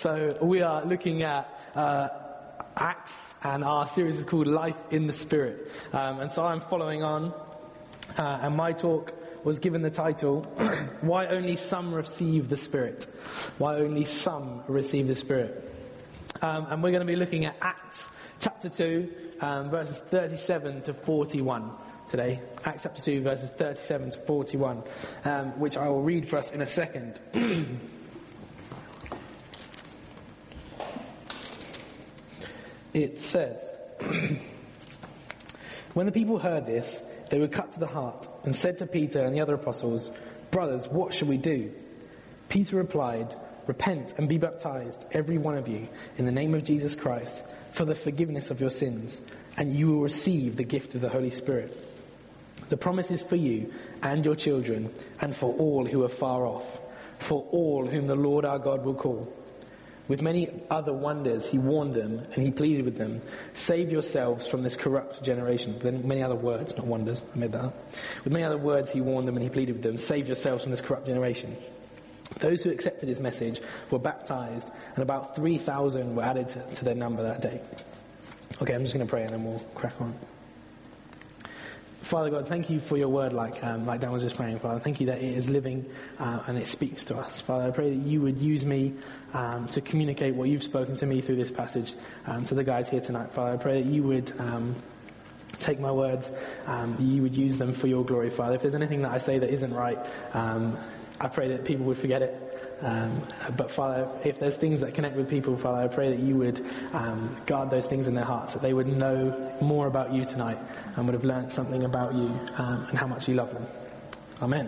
So we are looking at Acts, and our series is called Life in the Spirit. And so I'm following on, and my talk was given the title, Why Only Some Receive the Spirit? Why Only Some Receive the Spirit? And we're going to be looking at Acts chapter 2, verses 37 to 41 today. Acts chapter 2, verses 37 to 41, which I will read for us in a second. It says, When the people heard this, they were cut to the heart and said to Peter and the other apostles, "Brothers, what shall we do?" Peter replied, "Repent and be baptized, every one of you, in the name of Jesus Christ, for the forgiveness of your sins, and you will receive the gift of the Holy Spirit. The promise is for you and your children, and for all who are far off, for all whom the Lord our God will call." With many other wonders he warned them, and he pleaded with them, "Save yourselves from this corrupt generation." Then many other words, not wonders, I made that up. With many other words he warned them, and he pleaded with them, "Save yourselves from this corrupt generation." Those who accepted his message were baptized, and about 3,000 were added to their number that day. Okay, I'm just going to pray and then we'll crack on. Father God, thank you for your word, like Dan was just praying, Father. Thank you that it is living and it speaks to us. Father, I pray that you would use me to communicate what you've spoken to me through this passage to the guys here tonight. Father, I pray that you would take my words, that you would use them for your glory, Father. If there's anything that I say that isn't right, I pray that people would forget it. But Father, if there's things that connect with people, Father, I pray that you would guard those things in their hearts, that they would know more about you tonight and would have learned something about you and how much you love them. Amen.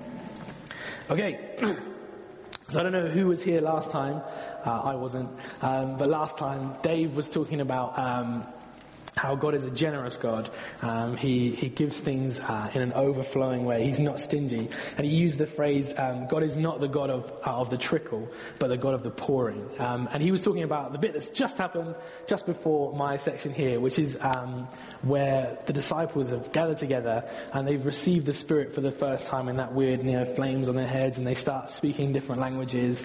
Okay, so I don't know who was here last time. I wasn't. But last time, Dave was talking about how God is a generous God. He gives things in an overflowing way. He's not stingy. And he used the phrase, God is not the God of the trickle, but the God of the pouring. And he was talking about the bit that's just happened just before my section here, which is where the disciples have gathered together and they've received the Spirit for the first time in that weird, flames on their heads, and they start speaking different languages.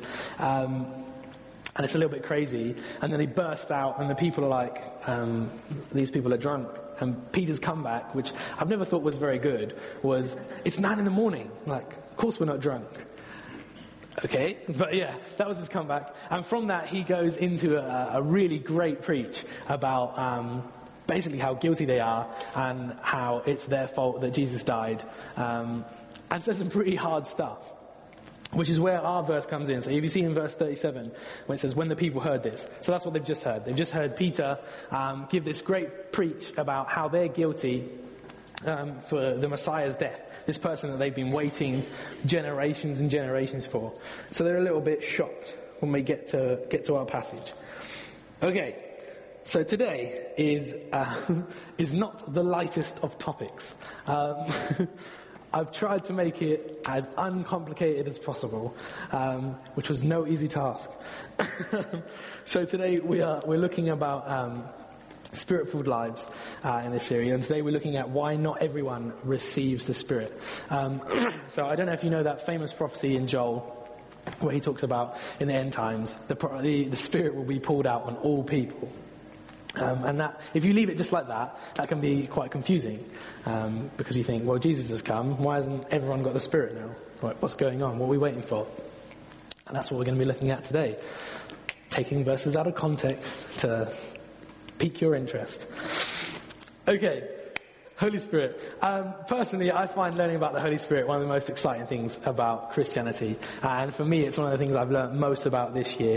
And it's a little bit crazy. And then they burst out and the people are like, these people are drunk. And Peter's comeback, which I've never thought was very good, was, "It's 9 a.m. Like, of course we're not drunk. Okay, but yeah, that was his comeback. And from that he goes into a really great preach about basically how guilty they are and how it's their fault that Jesus died. And says some pretty hard stuff, which is where our verse comes in. So if you see in verse 37, when it says, when the people heard this. So that's what they've just heard. They've just heard Peter give this great preach about how they're guilty for the Messiah's death. This person that they've been waiting generations and generations for. So they're a little bit shocked when we get to our passage. Okay, so today is not the lightest of topics. I've tried to make it as uncomplicated as possible, which was no easy task. So today we're looking about Spirit-filled lives in this series, and today we're looking at why not everyone receives the Spirit. So I don't know if you know that famous prophecy in Joel, where he talks about in the end times the Spirit will be poured out on all people. And that, if you leave it just like that, that can be quite confusing, because you think, well, Jesus has come, why hasn't everyone got the Spirit now? What's going on? What are we waiting for? And that's what we're going to be looking at today, taking verses out of context to pique your interest. Okay, Holy Spirit. Personally, I find learning about the Holy Spirit one of the most exciting things about Christianity, and for me it's one of the things I've learned most about this year,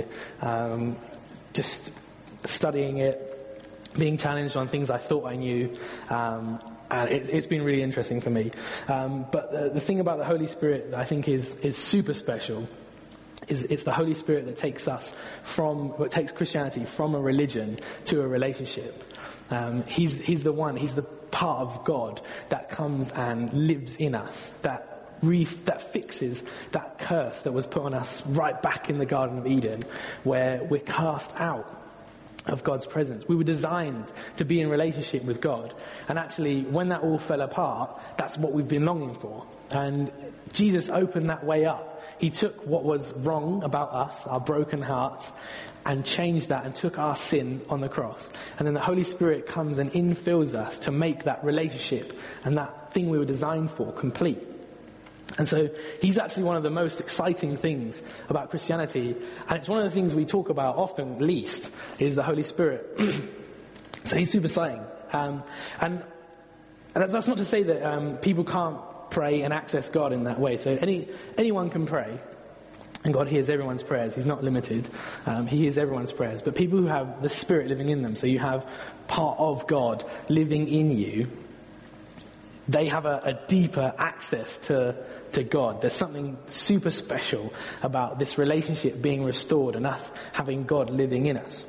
just studying it, being challenged on things I thought I knew, and it's been really interesting for me. But the thing about the Holy Spirit that I think is super special is it's the Holy Spirit that takes Christianity from a religion to a relationship. He's the one, he's the part of God that comes and lives in us, that fixes that curse that was put on us right back in the Garden of Eden, where we're cast out of God's presence. We were designed to be in relationship with God. And actually, when that all fell apart, that's what we've been longing for. And Jesus opened that way up. he took what was wrong about us, our broken hearts, and changed that and took our sin on the cross. And then the Holy Spirit comes and infills us to make that relationship and that thing we were designed for complete. And so he's actually one of the most exciting things about Christianity, and it's one of the things we talk about often least, is the Holy Spirit. So he's super exciting. And that's not to say that people can't pray and access God in that way. So anyone can pray, and God hears everyone's prayers. He's not limited. He hears everyone's prayers. But people who have the Spirit living in them, so you have part of God living in you, they have a deeper access to God. There's something super special about this relationship being restored and us having God living in us.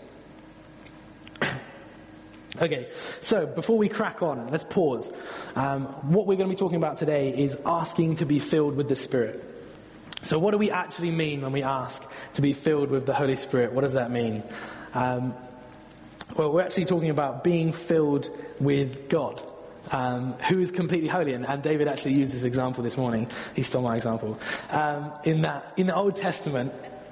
Okay, so before we crack on, let's pause. What we're going to be talking about today is asking to be filled with the Spirit. So what do we actually mean when we ask to be filled with the Holy Spirit? What does that mean? Well, we're actually talking about being filled with God, who is completely holy. And David actually used this example this morning. He stole my example. In the Old Testament,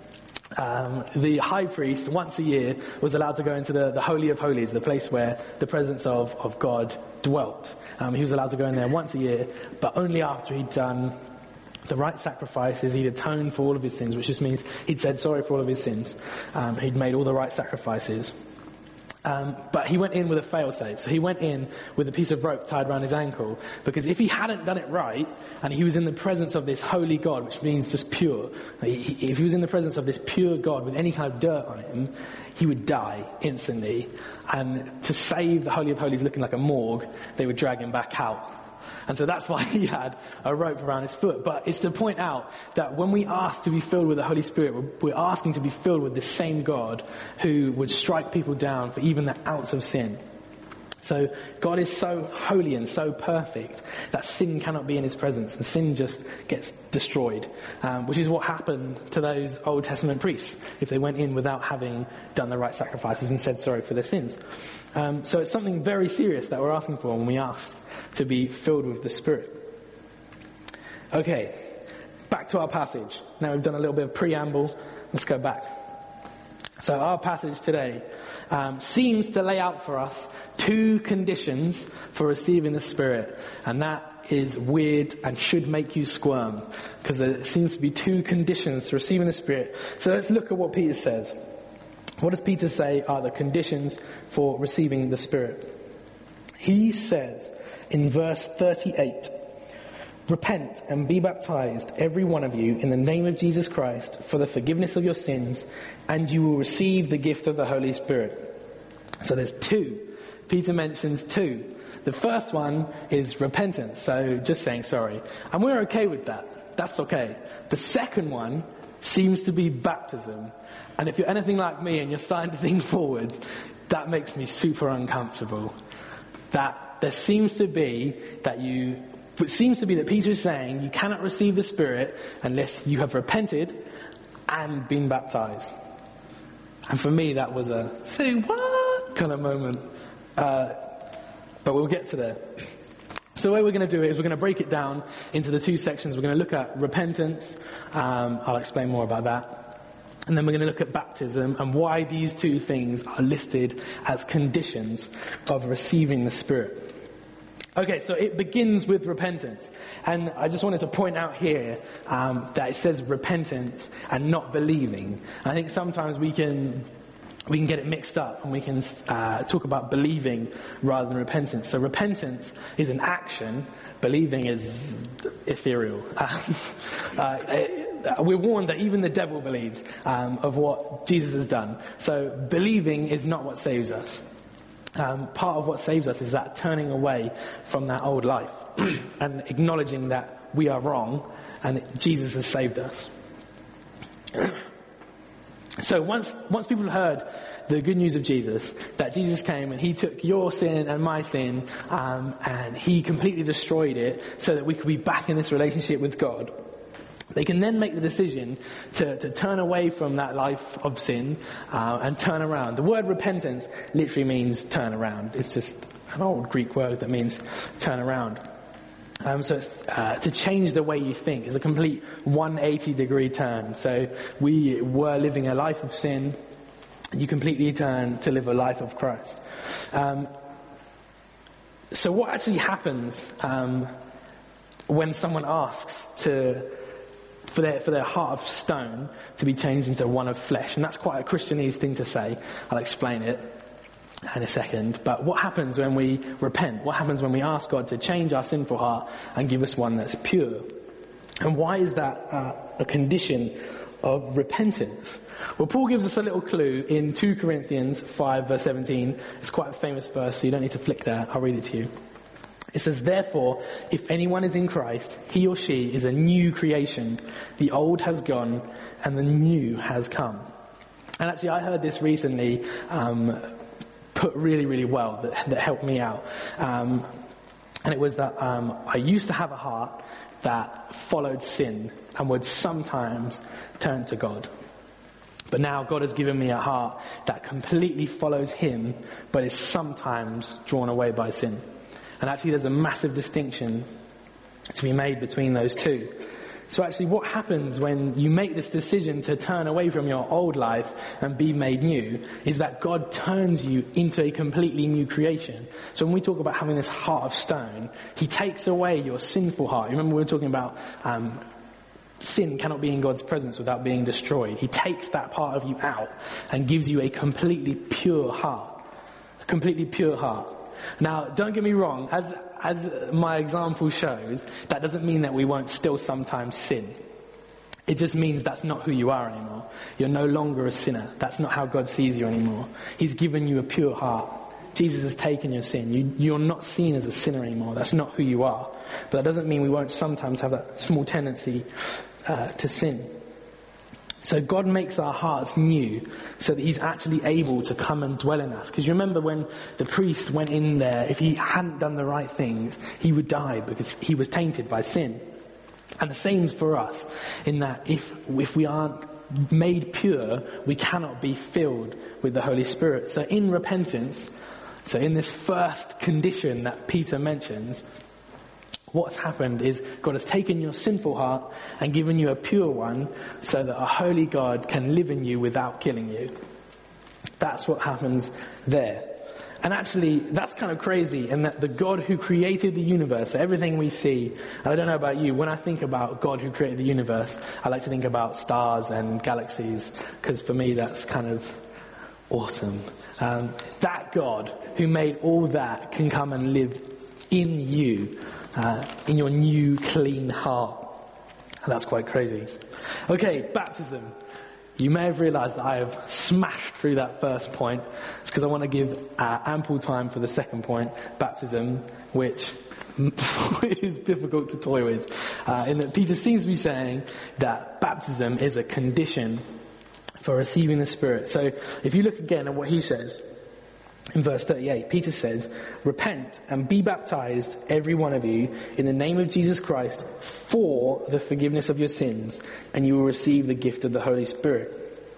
the high priest once a year was allowed to go into the Holy of Holies, the place where the presence of God dwelt. He was allowed to go in there once a year, but only after he'd done the right sacrifices. He'd atoned for all of his sins, which just means he'd said sorry for all of his sins. He'd made all the right sacrifices. But he went in with a fail-safe. So he went in with a piece of rope tied around his ankle, because if he hadn't done it right, and he was in the presence of this holy God, which means just pure, if he was in the presence of this pure God with any kind of dirt on him, he would die instantly. And to save the Holy of Holies looking like a morgue, they would drag him back out. And so that's why he had a rope around his foot. But it's to point out that when we ask to be filled with the Holy Spirit, we're asking to be filled with the same God who would strike people down for even the ounce of sin. So God is so holy and so perfect that sin cannot be in his presence, and sin just gets destroyed, which is what happened to those Old Testament priests if they went in without having done the right sacrifices and said sorry for their sins. So it's something very serious that we're asking for when we ask to be filled with the Spirit. Okay, back to our passage. Now we've done a little bit of preamble. Let's go back. So our passage today seems to lay out for us two conditions for receiving the Spirit, and that is weird and should make you squirm, because there seems to be two conditions to receiving the Spirit. So let's look at what Peter says. What does Peter say are the conditions for receiving the Spirit? He says in verse 38, "Repent and be baptized, every one of you, in the name of Jesus Christ, for the forgiveness of your sins, and you will receive the gift of the Holy Spirit." So there's two. Peter mentions two. The first one is repentance, so just saying sorry. And we're okay with that. That's okay. The second one seems to be baptism. And if you're anything like me and you're starting to think forwards, that makes me super uncomfortable. That there seems to be that it seems to be that Peter is saying you cannot receive the Spirit unless you have repented and been baptized. And for me, that was a say what kind of moment. But we'll get to there. So the way we're going to do it is we're going to break it down into the two sections. We're going to look at repentance. I'll explain more about that. And then we're going to look at baptism and why these two things are listed as conditions of receiving the Spirit. Okay, so it begins with repentance. And I just wanted to point out here that it says repentance and not believing. I think sometimes we can get it mixed up, and we can talk about believing rather than repentance. So repentance is an action. Believing is ethereal. We're warned that even the devil believes of what Jesus has done. So believing is not what saves us. Part of what saves us is that turning away from that old life and acknowledging that we are wrong and that Jesus has saved us. So once people heard the good news of Jesus, that Jesus came and he took your sin and my sin, and he completely destroyed it so that we could be back in this relationship with God, they can then make the decision to turn away from that life of sin and turn around. The word repentance literally means turn around. It's just an old Greek word that means turn around. So it's to change the way you think. It's a complete 180-degree turn. So we were living a life of sin. You completely turn to live a life of Christ. So what actually happens when someone asks for their heart of stone to be changed into one of flesh? And that's quite a Christianese thing to say. I'll explain it in a second. But what happens when we repent? What happens when we ask God to change our sinful heart and give us one that's pure? And why is that a condition of repentance? Well, Paul gives us a little clue in 2 Corinthians 5 verse 17. It's quite a famous verse, so you don't need to flick there. I'll read it to you. It says, "Therefore, if anyone is in Christ, he or she is a new creation. The old has gone and the new has come." And actually, I heard this recently put really, really well, that helped me out. And it was that I used to have a heart that followed sin and would sometimes turn to God. But now God has given me a heart that completely follows him, but is sometimes drawn away by sin. And actually there's a massive distinction to be made between those two. So actually what happens when you make this decision to turn away from your old life and be made new is that God turns you into a completely new creation. So when we talk about having this heart of stone, he takes away your sinful heart. You remember we were talking about sin cannot be in God's presence without being destroyed. He takes that part of you out and gives you a completely pure heart. A completely pure heart. Now, don't get me wrong, as my example shows, that doesn't mean that we won't still sometimes sin. It just means that's not who you are anymore. You're no longer a sinner. That's not how God sees you anymore. He's given you a pure heart. Jesus has taken your sin. You're not seen as a sinner anymore. That's not who you are. But that doesn't mean we won't sometimes have that small tendency to sin. So God makes our hearts new so that he's actually able to come and dwell in us. Because you remember when the priest went in there, if he hadn't done the right things, he would die because he was tainted by sin. And the same's for us, in that if we aren't made pure, we cannot be filled with the Holy Spirit. So in repentance, so in this first condition that Peter mentions, what's happened is God has taken your sinful heart and given you a pure one so that a holy God can live in you without killing you. That's what happens there. And actually, that's kind of crazy in that the God who created the universe, everything we see, and I don't know about you, when I think about God who created the universe, I like to think about stars and galaxies, because for me that's kind of awesome. That God who made all that can come and live in you, in your new clean heart. And that's quite crazy. Okay, baptism. You may have realized that I have smashed through that first point. It's because I want to give ample time for the second point, baptism, which is difficult to toy with. In that Peter seems to be saying that baptism is a condition for receiving the Spirit. So if you look again at what he says, in verse 38, Peter says, "Repent and be baptized, every one of you, in the name of Jesus Christ, for the forgiveness of your sins, and you will receive the gift of the Holy Spirit."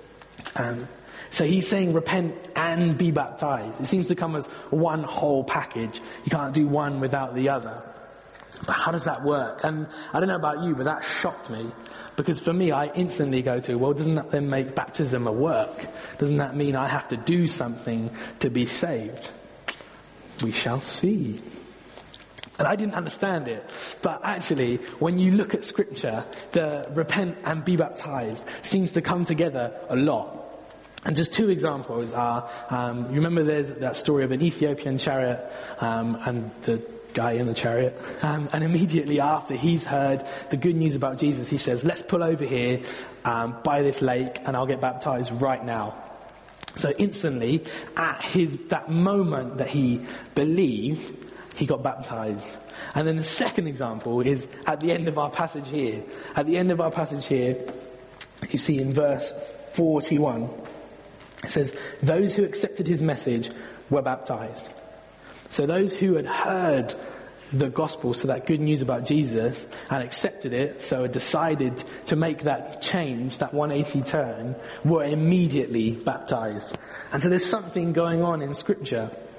So he's saying repent and be baptized. It seems to come as one whole package. You can't do one without the other. But how does that work? And I don't know about you, but that shocked me. Because for me, I instantly go to, well, doesn't that then make baptism a work? Doesn't that mean I have to do something to be saved? We shall see. And I didn't understand it. But actually, when you look at Scripture, the repent and be baptized seems to come together a lot. And just two examples are, you remember there's that story of an Ethiopian chariot and the guy in the chariot, and immediately after he's heard the good news about Jesus, he says, "Let's pull over here by this lake and I'll get baptized right now." So instantly, at that moment that he believed, he got baptized. And then the second example is at the end of our passage here. At the end of our passage here, you see in verse 41, it says, "Those who accepted his message were baptized." So those who had heard the gospel, so that good news about Jesus, and accepted it, so had decided to make that change, that 180 turn, were immediately baptized. And so there's something going on in Scripture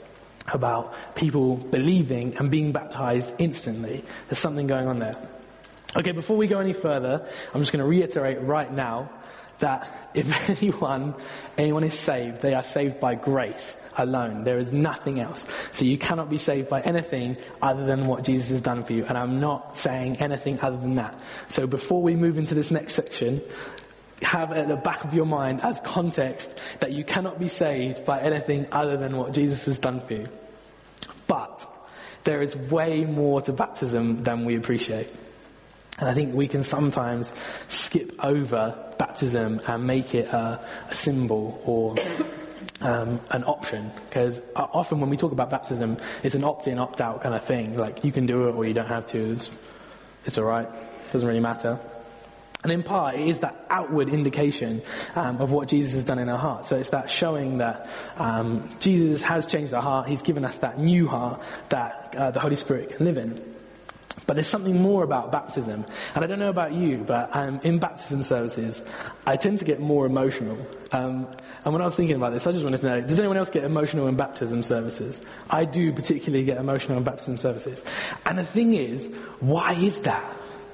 about people believing and being baptized instantly. There's something going on there. Okay, before we go any further, I'm just going to reiterate right now that if anyone is saved, they are saved by grace alone. There is nothing else. So you cannot be saved by anything other than what Jesus has done for you. And I'm not saying anything other than that. So before we move into this next section, have at the back of your mind as context that you cannot be saved by anything other than what Jesus has done for you. But there is way more to baptism than we appreciate. And I think we can sometimes skip over baptism and make it a symbol or an option. Because often when we talk about baptism, it's an opt-in, opt-out kind of thing. Like, you can do it or you don't have to. It's alright. Doesn't really matter. And in part, it is that outward indication of what Jesus has done in our heart. So it's that showing that Jesus has changed our heart. He's given us that new heart that the Holy Spirit can live in. But there's something more about baptism. And I don't know about you, but in baptism services, I tend to get more emotional. And when I was thinking about this, I just wanted to know, does anyone else get emotional in baptism services? I do particularly get emotional in baptism services. And the thing is, why is that?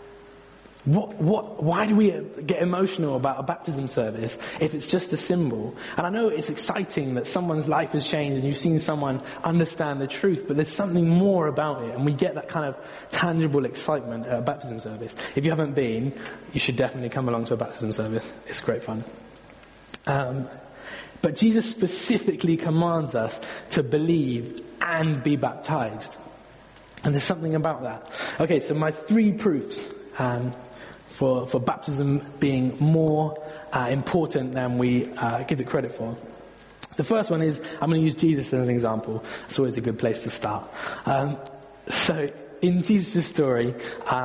Why do we get emotional about a baptism service if it's just a symbol? And I know it's exciting that someone's life has changed and you've seen someone understand the truth, but there's something more about it, and we get that kind of tangible excitement at a baptism service. If you haven't been, you should definitely come along to a baptism service. It's great fun. But Jesus specifically commands us to believe and be baptized. And there's something about that. Okay, so my 3 proofs for baptism being more important than we give it credit for. The first one is, I'm going to use Jesus as an example. It's always a good place to start. So in Jesus' story,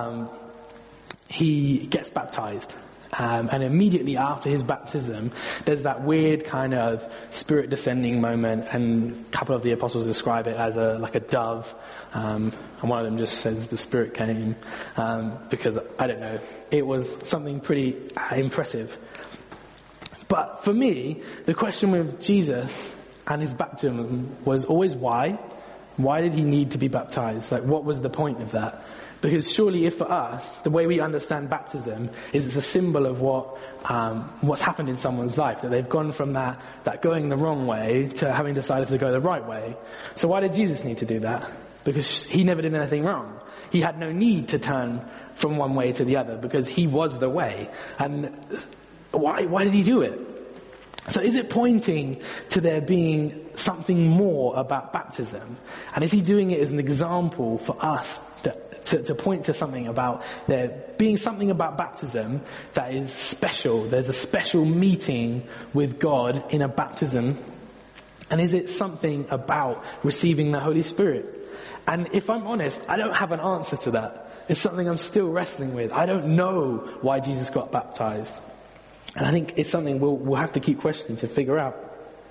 he gets baptized. And immediately after his baptism, there's that weird kind of spirit descending moment, and a couple of the apostles describe it as like a dove. And one of them just says the Spirit came, because, I don't know, it was something pretty impressive. But for me, the question with Jesus and his baptism was always why? Why did he need to be baptized? Like, what was the point of that? Because surely if for us, the way we understand baptism is it's a symbol of what's happened in someone's life, that they've gone from that going the wrong way to having decided to go the right way. So why did Jesus need to do that? Because he never did anything wrong. He had no need to turn from one way to the other because he was the way. And why did he do it? So is it pointing to there being something more about baptism? And is he doing it as an example for us to point to something about there being something about baptism that is special? There's a special meeting with God in a baptism. And is it something about receiving the Holy Spirit? And if I'm honest, I don't have an answer to that. It's something I'm still wrestling with. I don't know why Jesus got baptized. And I think it's something we'll have to keep questioning to figure out.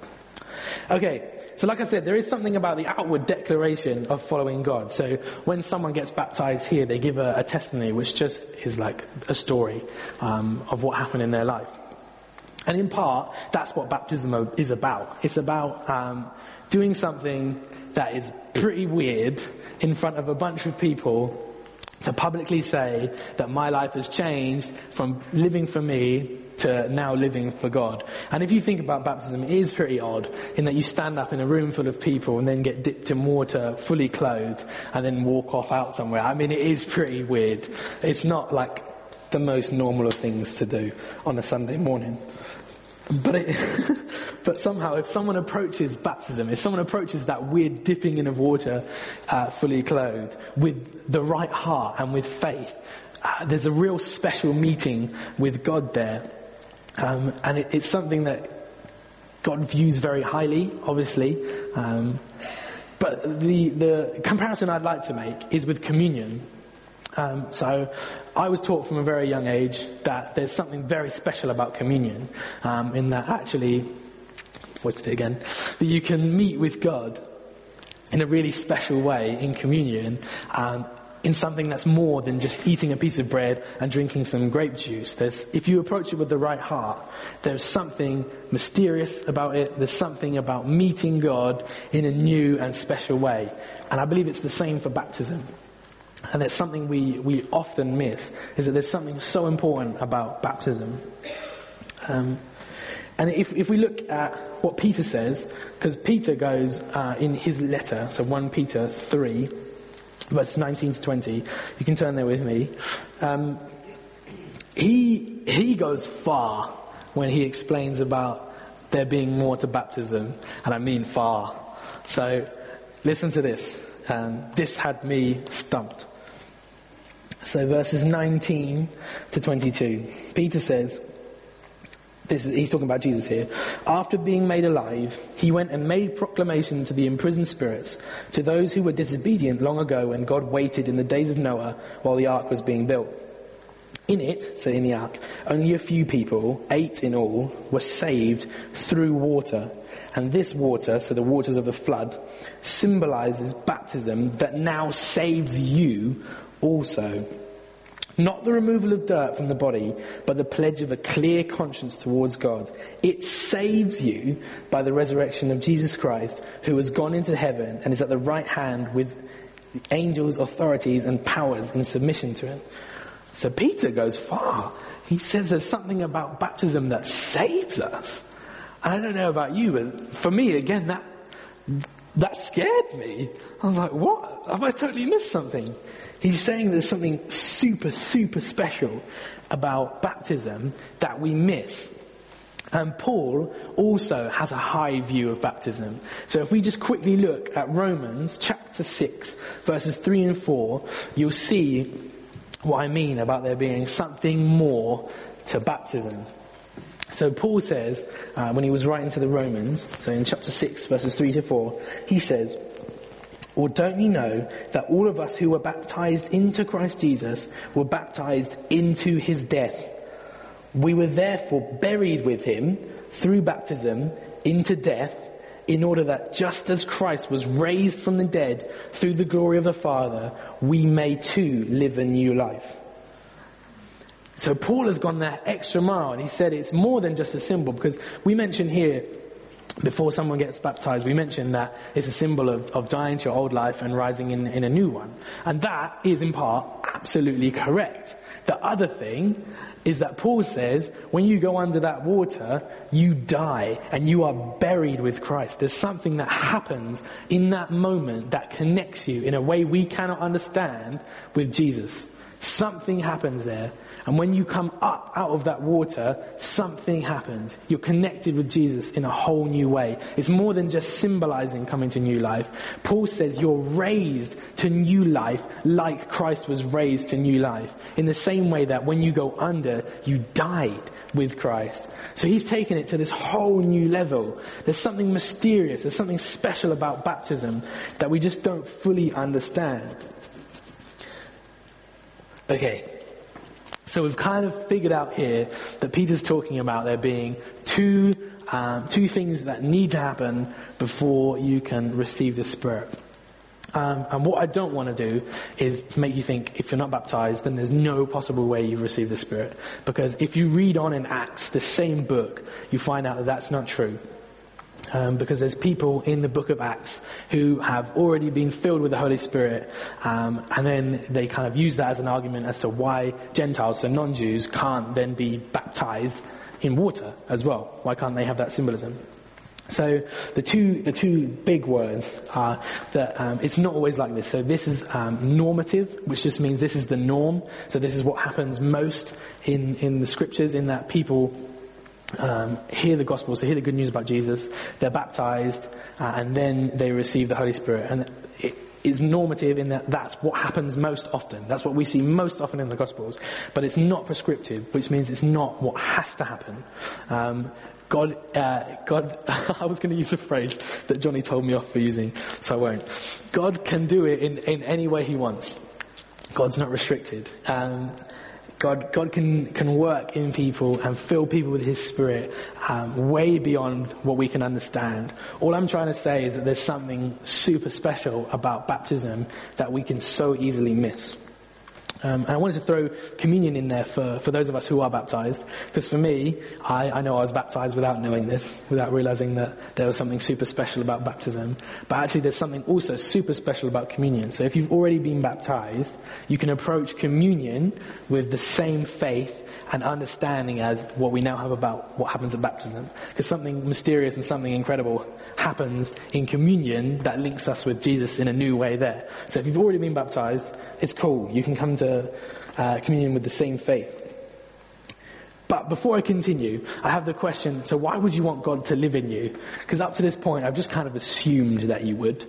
Okay, so like I said, there is something about the outward declaration of following God. So when someone gets baptized here, they give a testimony, which just is like a story of what happened in their life. And in part, that's what baptism is about. It's about doing something that is pretty weird in front of a bunch of people to publicly say that my life has changed from living for me to now living for God. And if you think about baptism, it is pretty odd in that you stand up in a room full of people and then get dipped in water, fully clothed, and then walk off out somewhere. I mean, it is pretty weird. It's not like the most normal of things to do on a Sunday morning. But somehow, if someone approaches baptism, if someone approaches that weird dipping in of water, fully clothed, with the right heart and with faith, there's a real special meeting with God there. And it's something that God views very highly, obviously. But the comparison I'd like to make is with communion. So I was taught from a very young age that there's something very special about communion, in that actually, voiced it again, that you can meet with God in a really special way in communion, in something that's more than just eating a piece of bread and drinking some grape juice. If you approach it with the right heart, there's something mysterious about it. There's something about meeting God in a new and special way. And I believe it's the same for baptism. And it's something we often miss, is that there's something so important about baptism. And if we look at what Peter says, because Peter goes in his letter, so 1 Peter 3, verses 19 to 20, you can turn there with me. He goes far when he explains about there being more to baptism, and I mean far. So listen to this. This had me stumped. So verses 19 to 22, Peter says, he's talking about Jesus here. After being made alive, he went and made proclamation to the imprisoned spirits, to those who were disobedient long ago when God waited in the days of Noah while the ark was being built. In it, so in the ark, only a few people, 8 in all, were saved through water. And this water, so the waters of the flood, symbolizes baptism that now saves you also. Not the removal of dirt from the body, but the pledge of a clear conscience towards God. It saves you by the resurrection of Jesus Christ, who has gone into heaven and is at the right hand with angels, authorities, and powers in submission to him. So Peter goes far. He says there's something about baptism that saves us. I don't know about you, but for me, again, that scared me. I was like, what? Have I totally missed something? He's saying there's something super, super special about baptism that we miss. And Paul also has a high view of baptism. So if we just quickly look at Romans chapter 6, verses 3 and 4, you'll see what I mean about there being something more to baptism. So Paul says, when he was writing to the Romans, so in chapter 6, verses 3 to 4, he says, "Or don't you know that all of us who were baptized into Christ Jesus were baptized into his death? We were therefore buried with him through baptism into death, in order that just as Christ was raised from the dead through the glory of the Father, we may too live a new life." So Paul has gone that extra mile, and he said it's more than just a symbol, because we mentioned here, before someone gets baptized, we mentioned that it's a symbol of dying to your old life and rising in a new one. And that is in part absolutely correct. The other thing is that Paul says when you go under that water, you die and you are buried with Christ. There's something that happens in that moment that connects you in a way we cannot understand with Jesus. Something happens there. And when you come up out of that water, something happens. You're connected with Jesus in a whole new way. It's more than just symbolizing coming to new life. Paul says you're raised to new life like Christ was raised to new life. In the same way that when you go under, you died with Christ. So he's taken it to this whole new level. There's something mysterious. There's something special about baptism that we just don't fully understand. Okay. So we've kind of figured out here that Peter's talking about there being two things that need to happen before you can receive the Spirit. And what I don't want to do is make you think if you're not baptized, then there's no possible way you receive the Spirit. Because if you read on in Acts, the same book, you find out that that's not true. Because there's people in the book of Acts who have already been filled with the Holy Spirit, and then they kind of use that as an argument as to why Gentiles, so non-Jews, can't then be baptized in water as well. Why can't they have that symbolism? So the two big words are that it's not always like this. So this is normative, which just means this is the norm. So this is what happens most in the scriptures, in that people hear the gospel, so hear the good news about Jesus, they're baptized, and then they receive the Holy Spirit. And it is normative in that that's what happens most often. That's what we see most often in the Gospels. But it's not prescriptive, which means it's not what has to happen. God, I was going to use a phrase that Johnny told me off for using, so I won't. God can do it in any way he wants. God's not restricted. God can work in people and fill people with his Spirit way beyond what we can understand. All I'm trying to say is that there's something super special about baptism that we can so easily miss. And I wanted to throw communion in there for those of us who are baptized, because for me, I know I was baptized without knowing this, without realizing that there was something super special about baptism. But actually there's something also super special about communion. So if you've already been baptized, you can approach communion with the same faith and understanding as what we now have about what happens at baptism. Because something mysterious and something incredible happens in communion that links us with Jesus in a new way there. So if you've already been baptized, it's cool. You can come to communion with the same faith. But before I continue, I have the question, so why would you want God to live in you? Because up to this point, I've just kind of assumed that you would.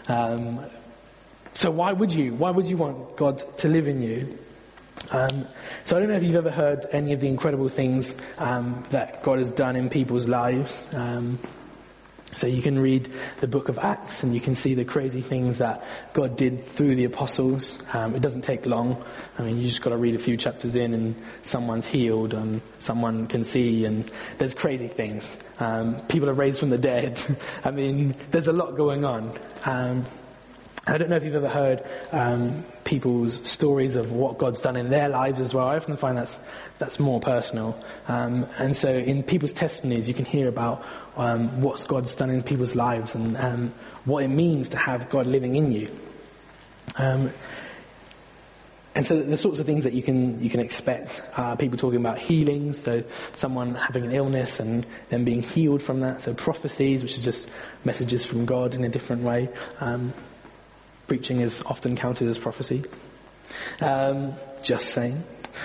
So why would you want God to live in you? So I don't know if you've ever heard any of the incredible things that God has done in people's lives. So you can read the book of Acts and you can see the crazy things that God did through the apostles. It doesn't take long. I mean, you just got to read a few chapters in and someone's healed and someone can see, and there's crazy things. People are raised from the dead. I mean, there's a lot going on. I don't know if you've ever heard people's stories of what God's done in their lives as well. I often find that's more personal. And so in people's testimonies, you can hear about what God's done in people's lives and what it means to have God living in you. And so the sorts of things that you can expect are people talking about healing, so someone having an illness and then being healed from that. So prophecies, which is just messages from God in a different way. Preaching is often counted as prophecy. Just saying.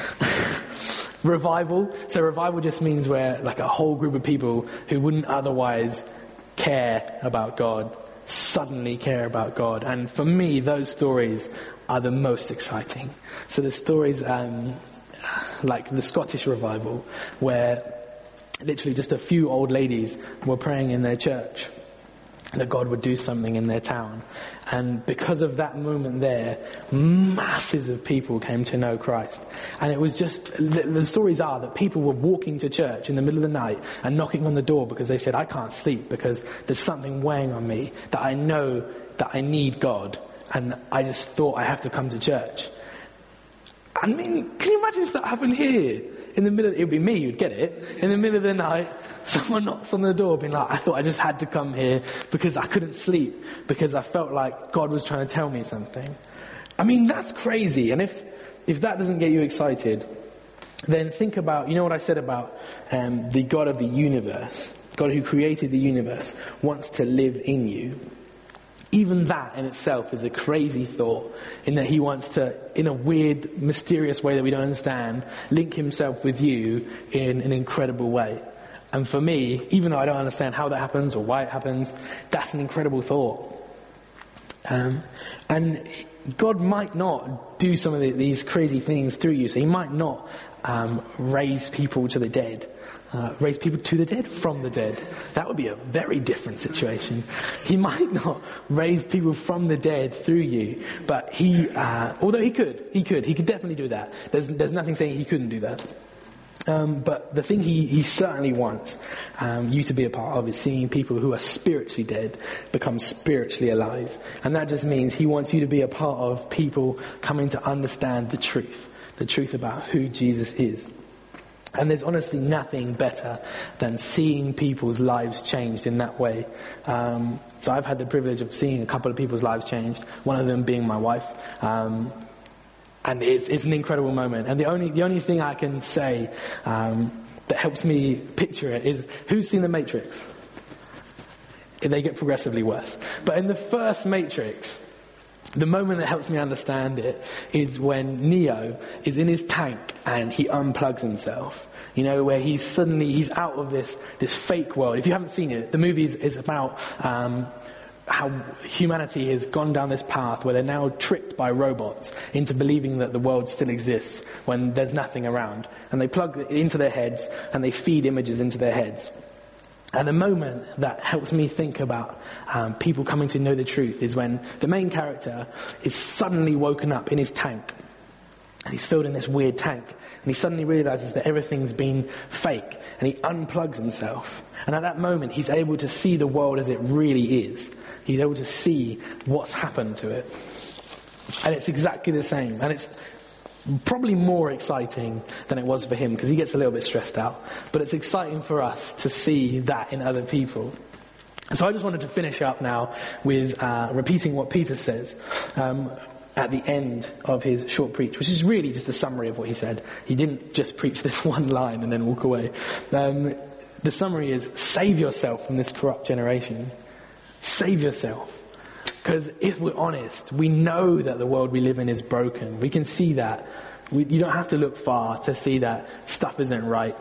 Revival. So revival just means where like a whole group of people who wouldn't otherwise care about God suddenly care about God. And for me, those stories are the most exciting. So the stories like the Scottish revival, where literally just a few old ladies were praying in their church that God would do something in their town. And because of that moment there, masses of people came to know Christ. And it was just, the stories are that people were walking to church in the middle of the night and knocking on the door because they said, I can't sleep because there's something weighing on me, that I know that I need God. And I just thought I have to come to church. I mean, can you imagine if that happened here? In the middle, it would be me who'd get it. In the middle of the night, someone knocks on the door being like, I thought I just had to come here because I couldn't sleep, because I felt like God was trying to tell me something. I mean, that's crazy. And if that doesn't get you excited, then think about, you know what I said about the God of the universe, God who created the universe, wants to live in you. Even that in itself is a crazy thought, in that he wants to, in a weird, mysterious way that we don't understand, link himself with you in an incredible way. And for me, even though I don't understand how that happens or why it happens, that's an incredible thought. And God might not do some of these crazy things through you. So he might not raise people to the dead. Raise people to the dead from the dead. That would be a very different situation. He might not raise people from the dead through you, but although he could definitely do that. There's nothing saying he couldn't do that. But the thing he certainly wants you to be a part of is seeing people who are spiritually dead become spiritually alive. And that just means he wants you to be a part of people coming to understand the truth about who Jesus is. And there's honestly nothing better than seeing people's lives changed in that way. So I've had the privilege of seeing a couple of people's lives changed, one of them being my wife. And it's an incredible moment. And the only thing I can say that helps me picture it is, who's seen The Matrix? They get progressively worse. But in the first Matrix, the moment that helps me understand it is when Neo is in his tank and he unplugs himself. You know, where he's out of this fake world. If you haven't seen it, the movie is about how humanity has gone down this path where they're now tricked by robots into believing that the world still exists when there's nothing around. And they plug it into their heads and they feed images into their heads. And the moment that helps me think about people coming to know the truth is when the main character is suddenly woken up in his tank. And he's filled in this weird tank. And he suddenly realizes that everything's been fake. And he unplugs himself. And at that moment, he's able to see the world as it really is. He's able to see what's happened to it. And it's exactly the same. And it's probably more exciting than it was for him, because he gets a little bit stressed out. But it's exciting for us to see that in other people. And so I just wanted to finish up now with repeating what Peter says at the end of his short preach, which is really just a summary of what he said. He didn't just preach this one line and then walk away. The summary is, save yourself from this corrupt generation. Save yourself. Because if we're honest, we know that the world we live in is broken. We can see that. You don't have to look far to see that stuff isn't right.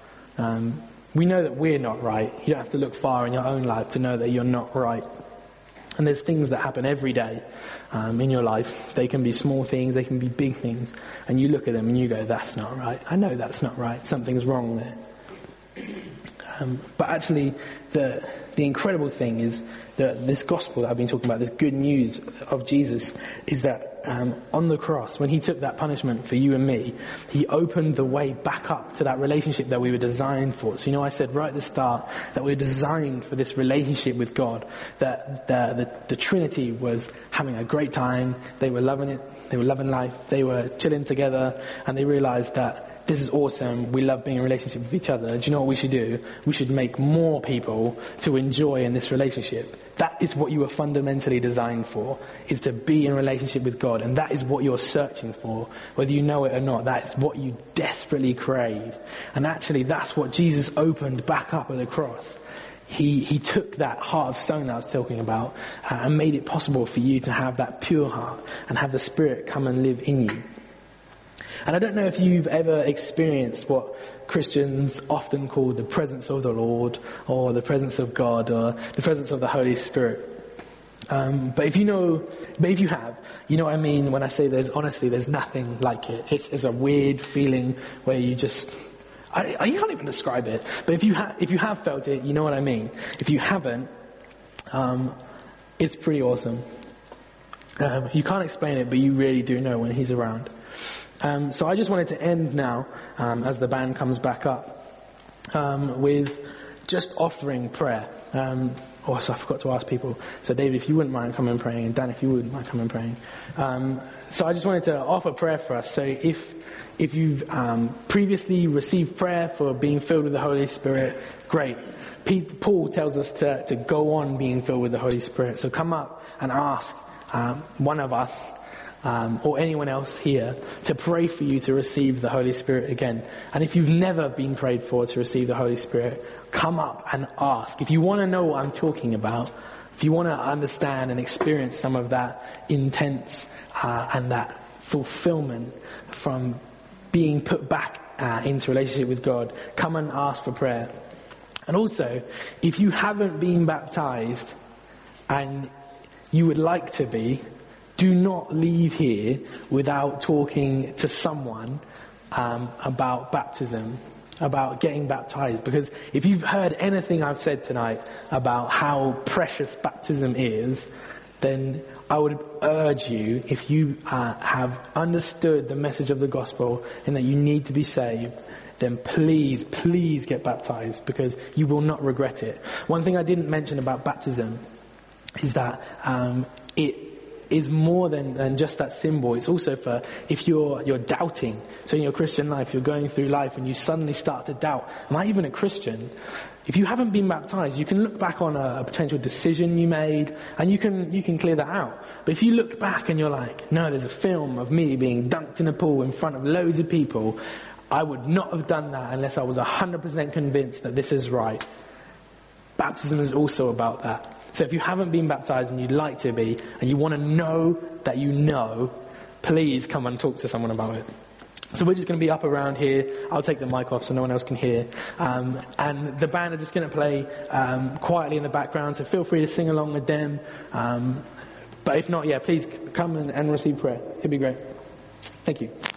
We know that we're not right. You don't have to look far in your own life to know that you're not right. And there's things that happen every day in your life. They can be small things, they can be big things. And you look at them and you go, that's not right. I know that's not right. Something's wrong there. But actually, the incredible thing is that this gospel that I've been talking about, this good news of Jesus, is that on the cross, when he took that punishment for you and me, he opened the way back up to that relationship that we were designed for. So I said right at the start that we were designed for this relationship with God, that the Trinity was having a great time, they were loving it, they were loving life, they were chilling together, and they realized that this is awesome, we love being in a relationship with each other. Do you know what we should do? We should make more people to enjoy in this relationship. That is what you were fundamentally designed for, is to be in a relationship with God. And that is what you're searching for, whether you know it or not. That is what you desperately crave. And actually, that's what Jesus opened back up at the cross. He took that heart of stone that I was talking about and made it possible for you to have that pure heart and have the Spirit come and live in you. And I don't know if you've ever experienced what Christians often call the presence of the Lord, or the presence of God, or the presence of the Holy Spirit. But if you have, you know what I mean when I say there's nothing like it. It's a weird feeling where you just, I can't even describe it. But if you have felt it, you know what I mean. If you haven't, it's pretty awesome. You can't explain it, but you really do know when he's around. So I just wanted to end now, as the band comes back up, with just offering prayer. Also, I forgot to ask people. So David, if you wouldn't mind coming and praying, and Dan, if you wouldn't mind coming and praying. So I just wanted to offer prayer for us. So if you've previously received prayer for being filled with the Holy Spirit, great. Paul tells us to go on being filled with the Holy Spirit. So come up and ask one of us, or anyone else here, to pray for you to receive the Holy Spirit again. And if you've never been prayed for to receive the Holy Spirit, come up and ask. If you want to know what I'm talking about, if you want to understand and experience some of that intense and that fulfillment from being put back into relationship with God, come and ask for prayer. And also, if you haven't been baptized and you would like to be, do not leave here without talking to someone about baptism, about getting baptized. Because if you've heard anything I've said tonight about how precious baptism is, then I would urge you, if you have understood the message of the gospel and that you need to be saved, then please get baptized, because you will not regret it. One thing I didn't mention about baptism is that it is more than just that symbol. It's also for if you're doubting. So in your Christian life, you're going through life and you suddenly start to doubt, am I even a Christian? If you haven't been baptized, you can look back on a potential decision you made and you can clear that out. But if you look back and you're like, no, there's a film of me being dunked in a pool in front of loads of people, I would not have done that unless I was 100% convinced that this is right. Baptism is also about that. So if you haven't been baptized and you'd like to be, and you want to know that you know, please come and talk to someone about it. So we're just going to be up around here. I'll take the mic off so no one else can hear. And the band are just going to play quietly in the background, so feel free to sing along with them. But if not, please come and receive prayer. It'd be great. Thank you.